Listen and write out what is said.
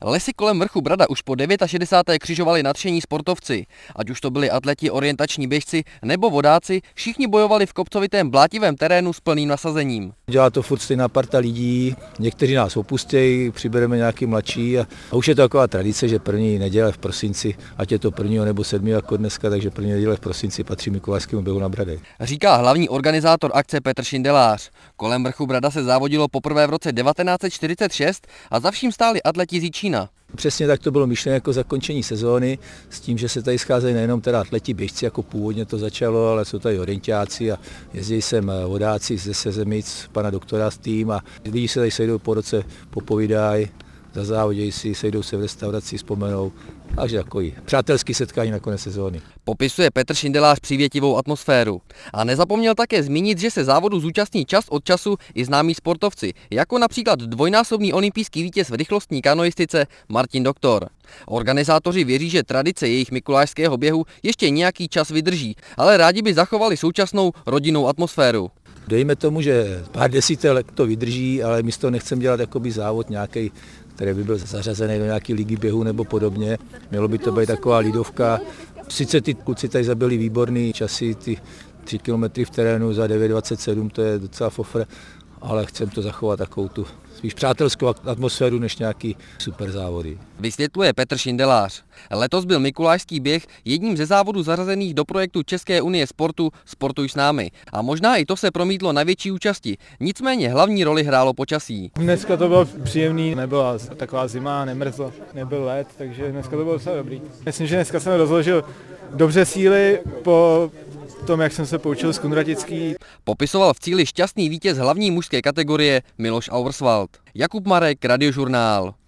Lesy kolem vrchu Brada už po 69. křižovali nadšení sportovci. Ať už to byli atleti, orientační běžci nebo vodáci, všichni bojovali v kopcovitém blátivém terénu s plným nasazením. Dělá to furt stejná parta lidí, někteří nás opustějí, přibereme nějaký mladší a už je to taková tradice, že první neděle v prosinci, ať je to 1. nebo 7. jako dneska, takže první neděle v prosinci patří mikulášskému běhu na Bradě. Říká hlavní organizátor akce Petr Šindelář. Kolem vrchu Brada se závodilo poprvé v roce 1946 a za vším stáli atleti z Jičína. Přesně tak to bylo myšleno jako zakončení sezóny, s tím, že se tady scházejí nejenom teda atleti běžci, jako původně to začalo, ale jsou tady orientáci a jezdí sem vodáci ze Sezemic, pana doktora s tým a lidi se tady sejdou po roce, popovídají, zazávodějí si, sejdou se v restauraci, vzpomenou, takže takový přátelský setkání na konec sezóny. Popisuje Petr Šindelář přívětivou atmosféru. A nezapomněl také zmínit, že se závodu zúčastní čas od času i známí sportovci, jako například dvojnásobný olympijský vítěz v rychlostní kanoistice Martin Doktor. Organizátoři věří, že tradice jejich mikulášského běhu ještě nějaký čas vydrží, ale rádi by zachovali současnou rodinnou atmosféru. Dejme tomu, že pár desítek let to vydrží, ale my z toho nechceme dělat jakoby závod nějaký, který by byl zařazený do nějaké ligy běhu nebo podobně. Mělo by to být taková lidovka. Sice ty kluci tady zabili výborný časy, ty 3 kilometry v terénu za 9,27, to je docela fofr, ale chceme to zachovat takovou tu spíš přátelskou atmosféru než nějaký super závody. Vysvětluje Petr Šindelář. Letos byl mikulášský běh jedním ze závodů zařazených do projektu České unie sportu Sportuj s námi. A možná i to se promítlo na větší účasti. Nicméně hlavní roli hrálo počasí. Dneska to bylo příjemný, nebyla taková zima, nemrzlo, nebyl led, takže dneska to bylo docela dobrý. Myslím, že dneska jsem rozložil dobře síly po tom, jak jsem se poučil z Kunratický. Popisoval v cíli šťastný vítěz hlavní mužské kategorie Miloš Auerswald. Jakub Marek, Radiožurnál.